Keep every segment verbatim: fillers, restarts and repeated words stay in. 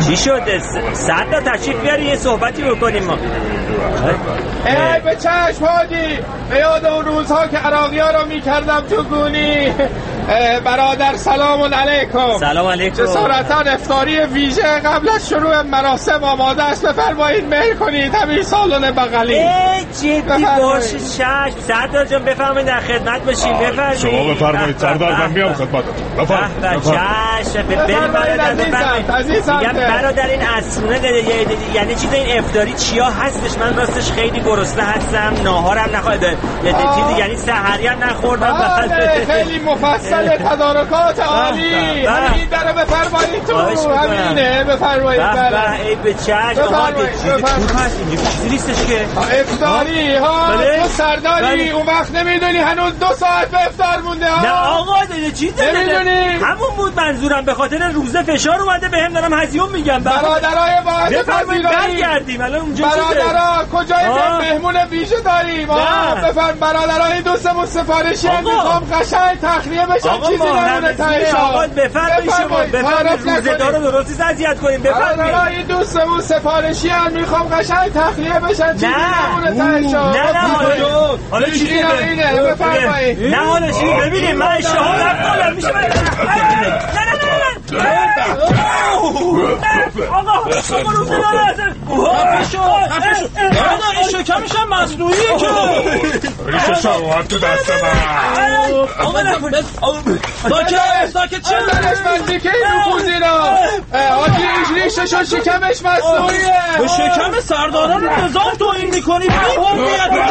چی شده؟ صد تا تشریف بیاری یه صحبتی بکنیم ما. ای به چشم هادی، به یاد اون روزها که عراقی ها رو میکردم تو گونی. برادر سلام علیکم. سلام علیکم. جسارتا افطاری ویژه قبل از شروع مراسم آماده است، بفرمایید میل کنید همین سالن بغلی. ای جدی باشه چشم. سردار جان بفرمایید در خدمت باشیم. بفرمایید. شما بفرمایید سردار، من میام خدمت. بفرمایید. چشم. بریم برادر بفرمایید. میگم برادر این اسونه یعنی چیز این افطاری چیا هستش؟ من راستش خیلی گرسنه هستم، ناهارم نخوردم، چیزی یعنی سحری هم نخوردم. خیلی مفصل تدارکات عالی. همین در بفرمایید تو. همینه بفرمایید. بله ای به چشم. آها چیزی تو هست اینجا، چیزی نیستش که افطاری ها. تو سرداری اون وقت نمیدونی هنوز دو ساعت به افطار مونده ها. نه آقا دیگه چیزی نمیدونی. همون بود منظورم، به خاطر روزه فشار اومده بهم دارم هزیون میگم. برادرای واحد بفرمایید برگردیم الان اونجا. برادرا کجای مهمون ویژه داریم؟ بفرم برادرای دوستمون سفارشی هم میخوام قشنگ تخلیه بشن، چیزی نمونه تایید. آقا بفرمایید شما بفرمایید روزدار رو درست اذیت کنیم. بفرمایید برادرای دوستمون سفارشی هم میخوام قشنگ تخلیه بشن، چیزی نمونه تایید. نه نه حالا چیزی اینه بفرمایید. نه حالا چیزی ببینیم من اشتها دارم میشه. نه نه نه آقا شما رو بزنید. خفه شو خفه شو. آقا این شکمش هم مصنوعیه که ریشه شروعات تو دست من. آقا نکنید ساکت ساکت چه ازش بندی که این نفوزی را آجی ایش ریششو شکمش مصنوعیه. به شکم سرداران نظام توهین میکنی به هویت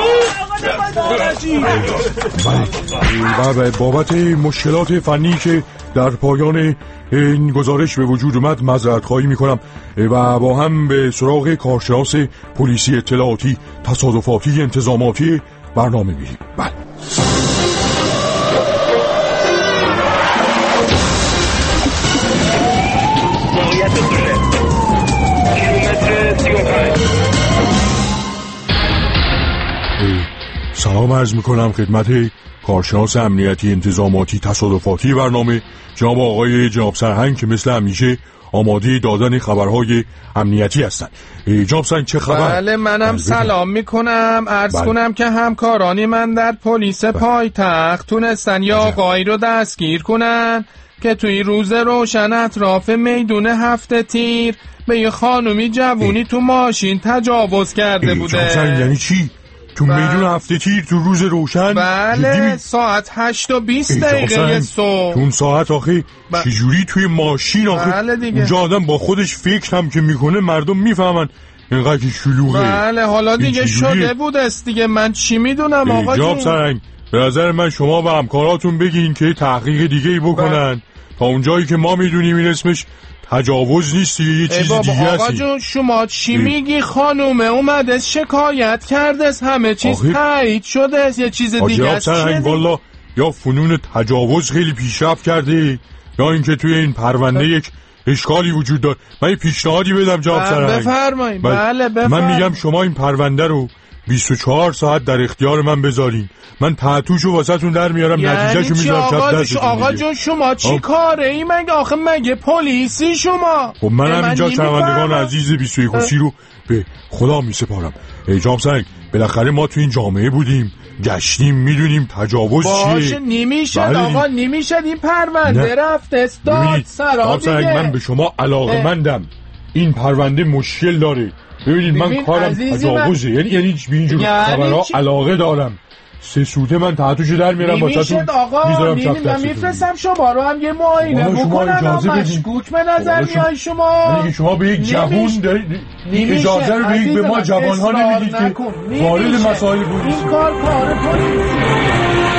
جاسوس. بابت مشکلات فنی که در پایان این گزارش به وجود اومد معذرت خواهی میکنم و با هم به سراغ کارشناس پلیسی اطلاعاتی تصادفاتی انتظاماتی برنامه میریم. بله سلام عرض میکنم خدمت کارشناس امنیتی انتظاماتی تصادفاتی برنامه جناب آقای جناب سرهنگ که مثل همیشه آماده دادن خبرهای امنیتی هستند. جناب سرهنگ چه خبر؟ بله منم سلام میکنم. عرض بله. کنم که همکارانی من در پلیس بله. پایتخت تونستن یا آقایی رو دستگیر کنن که توی روز روشن اطراف میدون هفته تیر به یه خانومی جوونی تو ماشین تجاوز کرده بوده. جناب سرهنگ یعنی چی؟ تو میدون هفته تیر تو روز روشن؟ بله ساعت هشت و بیست دقیقه صبح. تو اون ساعت آخه ب... چجوری توی ماشین آخه بله دیگه. اونجا آدم با خودش فکر هم که میکنه مردم میفهمن اینقدر که شلوغه. بله حالا دیگه شده بود است دیگه، من چی میدونم آقا جناب سرهنگ به نظر من شما و همکاراتون بگین که تحقیق دیگه ای بکنن ب... تا اونجایی که ما میدونیم این اسمش تجاوز نیست، یه چیز دیگه هستی. آقا جون شما چی ای. میگی؟ خانومه اومده شکایت کرده، همه چیز تایید شده، یه چیز دیگه است. والا یا فنون تجاوز خیلی پیشرفت کرده یا اینکه توی این پرونده یک اشکالی وجود داره. من یه پیشنهادی بدم جناب سرهنگ. بفرمایید. بله بفرمایید. من میگم شما این پرونده رو بیست و چهار ساعت در اختیار من بذارین، من تحتوشو واسهتون در میارم، یعنی نتیجهشو میذارم چپ دستتون. آقا جون شما چی کاره ای؟ مگه آخه مگه پلیسی شما؟ خب منم اینجا شنوندگان عزیز بیست و یک خوشی رو به خدا میسپارم. ای جناب سرهنگ بالاخره ما تو این جامعه بودیم، گشتیم، میدونیم تجاوز چیه. باشه نمیشه آقا نمیشه این پرونده رفت استاد سرا دیگه. من به شما علاقه‌مندم، این پرونده مشکل داره. ببینید من کارم تجاوزه، یعنی یعنی به اینجور خبرها علاقه دارم. سه سوته من تحتوشو در میارم واسهتون میذارم چپ دستتون. من میفرستم شما رو هم یه معاینه بکنم. مشکوک به نظر میای شما. یعنی شما به یک جوون اجازه رو به یک به ما جوان‌ها نمیدید که وارد مسائل بودید. این کار کار پلیسی.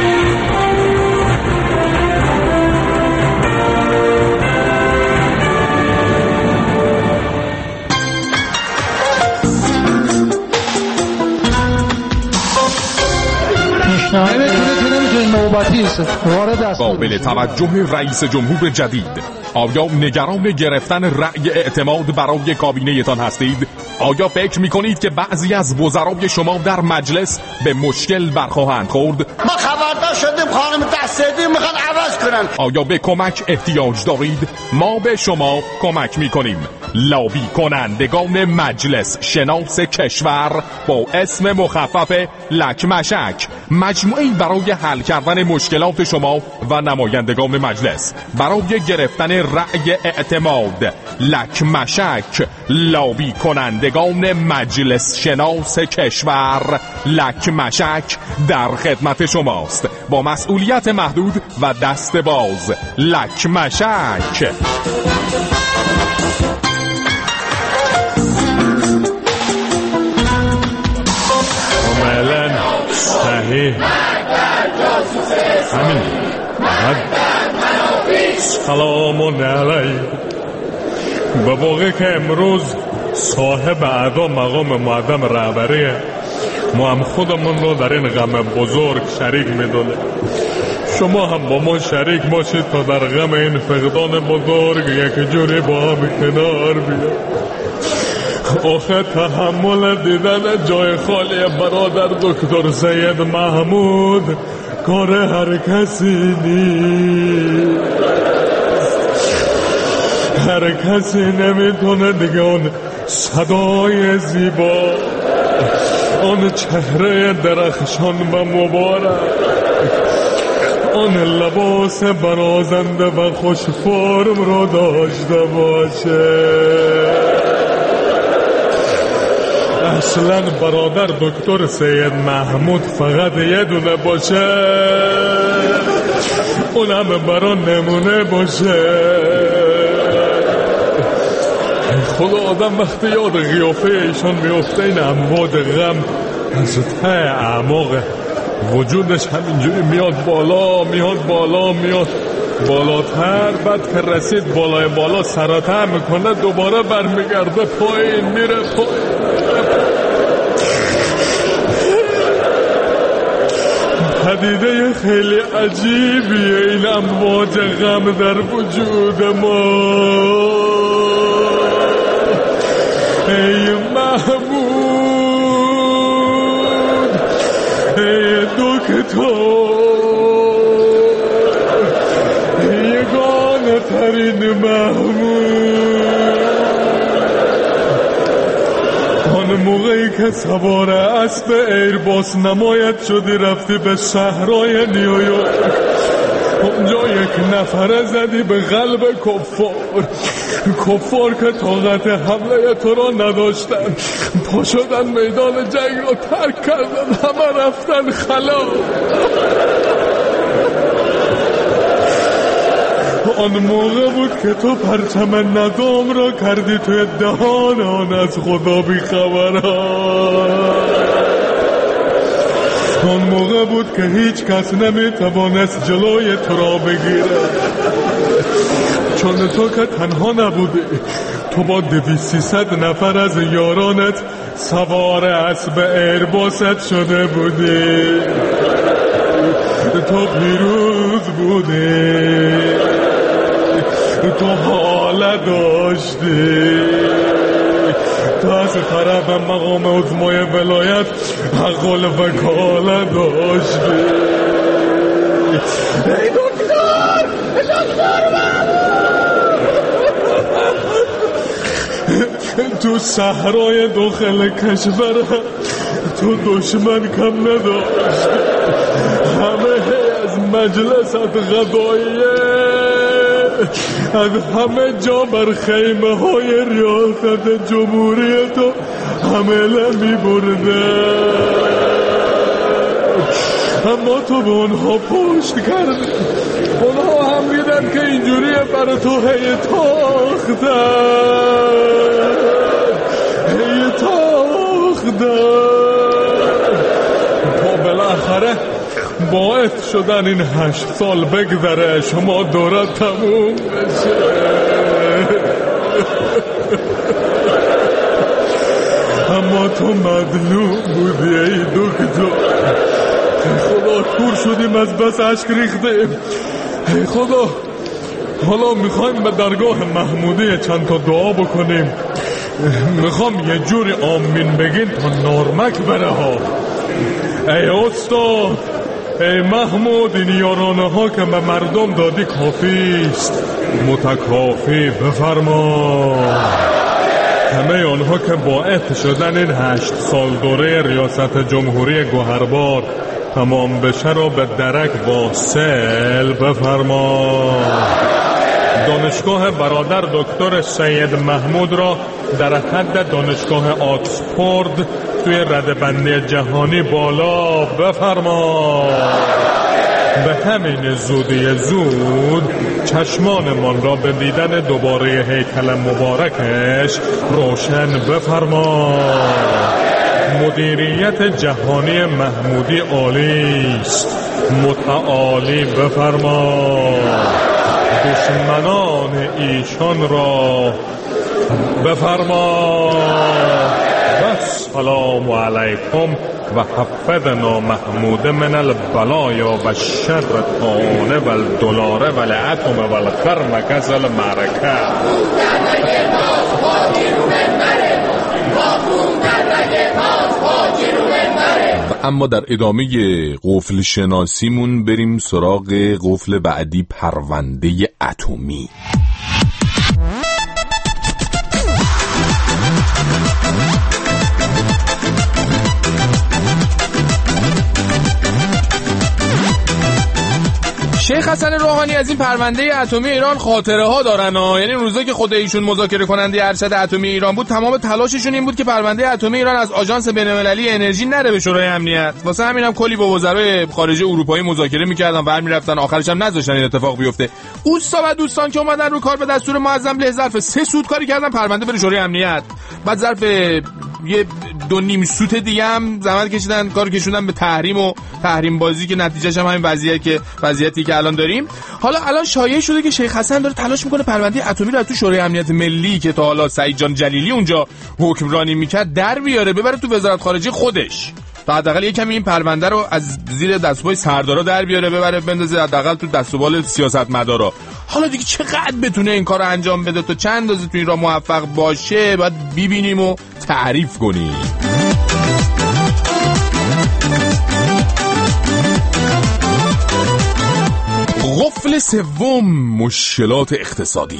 قابل توجه رئیس جمهور جدید، آیا نگران گرفتن رأی اعتماد برای کابینه تان هستید؟ آیا فکر میکنید که بعضی از وزرای شما در مجلس به مشکل برخواهند خورد؟ ما خبر خطا شدیم، خانم دستیدی میخواد عوض کنن. آیا به کمک احتیاج دارید؟ ما به شما کمک میکنیم. لابی کنندگان مجلس شناس کشور با اسم مخفف لکمشک، مجموعه‌ای برای حل کردن مشکلات شما و نمایندگان مجلس برای گرفتن رأی اعتماد. لکمشک، لابی کنندگان مجلس شناس کشور. لکمشک در خدمت شماست با مسئولیت محدود و دست باز. لکمشک. صحیح همین. سلام علیکم. به واقع که امروز صاحب اعدا مقام معدم رهبریه، ما هم خودمون رو در این غم بزرگ شریک میدونه. شما هم با ما شریک باشید تا در غم این فقدان بزرگ یک جوری با هم کنار بیاد. آخه تحمل دیدن جای خالی برادر دکتر سید محمود کار هر کسی نیست. هر کسی نمیتونه دیگه اون صدای زیبا، اون چهره درخشان و مبارک، اون لباس برازنده و خوش فرم رو داشته باشه. اصلا برادر دکتر سید محمود فقط یه دونه باشه، اونم برا نمونه باشه. خدا آدم وقتی یاد قیافه ایشان میفته این امواج غم از ته اعماق وجودش همینجوری میاد بالا میاد بالا میاد بالاتر، بعد که رسید بالای بالا سرطه میکنه دوباره برمیگرده پایین میره پایین. پدیده خیلی عجیبیه این امواج غم در وجود ما. ای محمود، ای دکتر، یگانه ترین محمود. آن موقعی که سوار اسب ایرباس نمایت شدی رفتی به شهرهای نیویورک، اونجا یک نفره زدی به قلب کفار. کفار که طاقت حمله تو را نداشتن پا شدن میدان جنگ را ترک کردن، همه رفتن خلا. آن موقع بود که تو پرچم ندام را کردی توی دهان آن از خدا بی خبران. آن موقع بود که هیچ کس نمیتوانست جلوی تو را بگیره، چون تو که تنها نبودی، تو با دویست سیصد نفر از یارانت سوار اسب ایرباست شده بودی. تو پیروز بودی، تو حال داشتی، تو از طرف مقام عظمای ولایت حق الوکاله داشتی. ای دکتر، دکتر تو صحرای داخل کشور تو دشمن کم نداشت. همه از مجلست غذاییه از همه جا بر خیمه های ریاست جمهوری تو حمله می برده، اما تو به اونها پشت کردی. اونها هم میدن که اینجوریه برای تو هی تاختن هی تاختن تا بالاخره باعث شدن این هشت سال بگذره شما دورت تموم بشه. اما تو مظلوم بودی ای دکتر. خدا کور شدیم از بس اشک ریختیم. ای خدا، حالا میخوایم به درگاه محمودی چند تا دعا بکنیم. میخوام یه جوری آمین بگین تا نارمک بره ها. ای استاد، ای محمود این یارانه ها که به مردم دادی کافی است، متکافی بفرما. همه آنها که باعث شدن این هشت سال دوره ریاست جمهوری گوهربار تمام بشه را به درک واصل بفرما. دانشگاه برادر دکتر سید محمود را در حد دانشگاه آکسفورد توی ردبندی جهانی بالا بفرما. به همین زودی زود چشمانمان را به دیدن دوباره هیکل مبارکش روشن بفرما. مدیریت جهانی محمودی عالی است، متعالی بفرما. دشمنان ایشان را بفرما. السلام علیکم و حفظنا محمود من البلایا و شر طاعون و الدلار و العتم و الخرمکز المعرکه. و اما در ادامه قفل شناسیمون بریم سراغ قفل بعدی، پرونده اتمی. شیخ حسن روحانی از این پرونده اتمی ایران خاطره ها دارن ها. یعنی روزایی که خود ایشون مذاکره کننده ارشد اتمی ایران بود، تمام تلاششون این بود که پرونده اتمی ایران از آژانس بین‌المللی انرژی نره به شورای امنیت. واسه همینم کلی با وزرای خارجه اروپایی مذاکره می‌کردن، برمی‌رفتن، آخرش هم نذاشتن این اتفاق بیفته. اوستا و دوستان که اومدن رو کار به دستور معظم له ظرف سه سوت کاری کردن پرونده بره شورای امنیت. بعد ظرف یه دو نیم سوت دیگه هم زحمت کشیدن، کار کشوندن به تحریم و تحریم بازی که نتیجهش هم همین وضعیتی که وضعیتی که الان داریم. حالا الان شایعه شده که شیخ حسن داره تلاش میکنه پرونده اتمی رو تو شورای امنیت ملی که تا حالا سعید جان جلیلی اونجا حکمرانی میکرد در بیاره، ببره تو وزارت خارجه خودش، تا حداقل یه کمی این پرونده رو از زیر دستگاه سردارا در بیاره، ببره بندازه حداقل تو دستوبال سیاستمدارا. حالا دیگه چقدر بتونه این کارو انجام بده تا چند اندازه تو این راه موفق باشه باید ببینیم و تعریف کنیم. قفل سوم، مشکلات اقتصادی.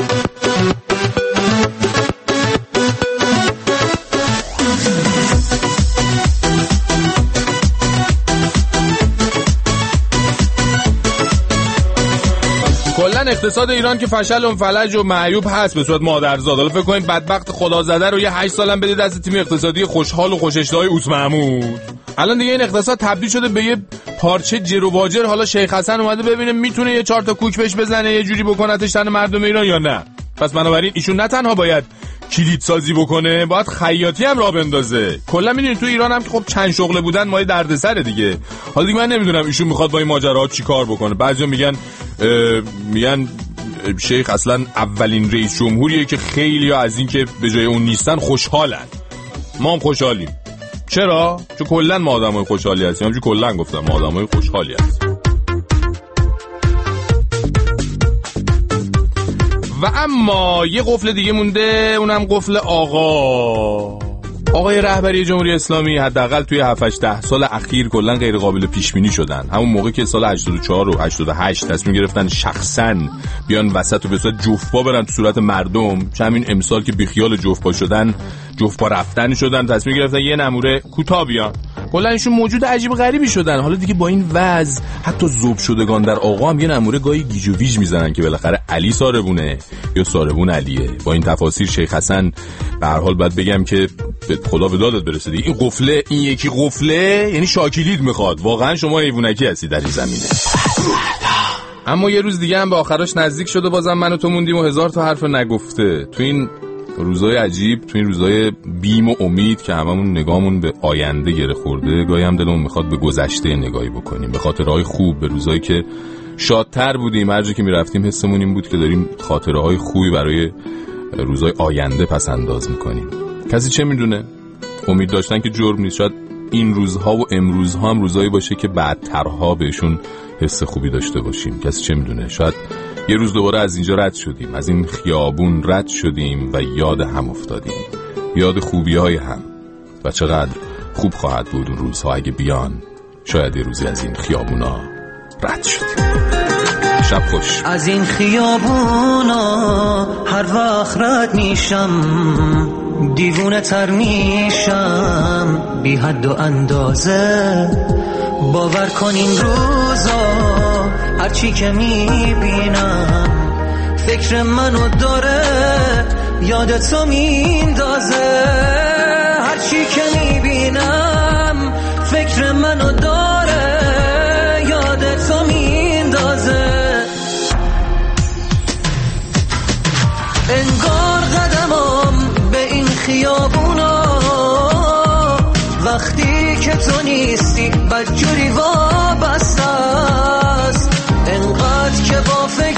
کلن اقتصاد ایران که فشل و فلج و معیوب هست به صورت مادرزاد. حالا فکر کنید بدبخت خدا زده رو یه هشت سالم بدید دست تیم اقتصادی خوشحال و خوش‌اشتهای اوس محمود. الان دیگه این اقتصاد تبدیل شده به یه پارچه جر و باجر. حالا شیخ حسن اومده ببینه میتونه یه چهار تا کوک بهش بزنه، یه جوری بکنتش تن مردم ایران یا نه. پس بنابراین ایشون نه تنها باید کلید سازی بکنه، باید خیاطی هم راه بندازه. کلا میدونید تو ایران هم که خب چند شغله بودن مایه دردسره دیگه. حالا دیگه من نمیدونم ایشون میخواد با این ماجراها چیکار بکنه. بعضیا میگن میگن شیخ اصلا اولین رئیس جمهوریه که خیلی‌ها از این که به جای اون نیستن خوشحالن. ما هم خوشحالیم. چرا؟ چون کلا ما آدمای خوشحالی هستیم. همونجوری کلا گفتم ما آدمای خوشحالی هستیم. و اما یه قفل دیگه مونده، اونم قفل آقا آقای رهبری جمهوری اسلامی. حداقل توی هفت هشت ده سال اخیر کلا غیر قابل پیش بینی شدن. همون موقع که سال هشتاد و چهار و هشتاد و هشت تصمیم گرفتن شخصا بیان وسط و به صورت جفت‌پا برن تو صورت مردم، چه همین امسال که بیخیال جفت‌پا شدن، جفت‌پا رفتن شدن، تصمیم گرفتن یه نموره کوتاه بیان. کلا ایشون موجود عجیب غریبی شدن. حالا دیگه با این وضع حتی ذوب شدگان در آقا هم یه نموره گاهی گیج و ویج میزنن که بالاخره علی ساربونه یا ساربون علیه. با این تفاسیر شیخ حسن به هر حال باید بگم که به خدا به دادت برسه دیگه. این قفله، این یکی قفله یعنی شاکیلید میخواد. واقعا شما حیوانکی هستی در این زمینه. اما یه روز دیگه هم به آخرش نزدیک شده، بازم من و تو موندیم و هزار تا حرف نگفته. تو این روزای عجیب، تو این روزای بیم و امید که هممون نگاهمون به آینده گره خورده، گاهی هم دلمون میخواد به گذشته نگاهی بکنیم، به خاطرهای خوب، به روزایی که شادتر بودیم. هر جا که میرفتیم حسمون این بود که داریم خاطرهای خوبی برای روزای آینده پس انداز میکنیم. کسی چه میدونه؟ امید داشتن که جرم نیست. شاید این روزها و امروزها هم روزایی باشه که بعدترها بهشون حس خوبی داشته باشیم. کسی چه میدونه؟ شاید یه روز دوباره از اینجا رد شدیم، از این خیابون رد شدیم و یاد هم افتادیم، یاد خوبی های هم. و چقدر خوب خواهد بود اون روزها اگه بیان شاید یه روزی از این خیابونا رد شدیم. شب خوش. از این خیابونا هر وقت رد میشم دیوونه تر میشم بی حد و اندازه. باور کن این روزا هرچی که میبینم فکر منو داره یادتو میندازه. هرچی که میبینم فکر منو داره یادتو میندازه. انگار قدمم به این خیابونا وقتی که تو نیستی بدجوری وابسته است. انقدر که با فکر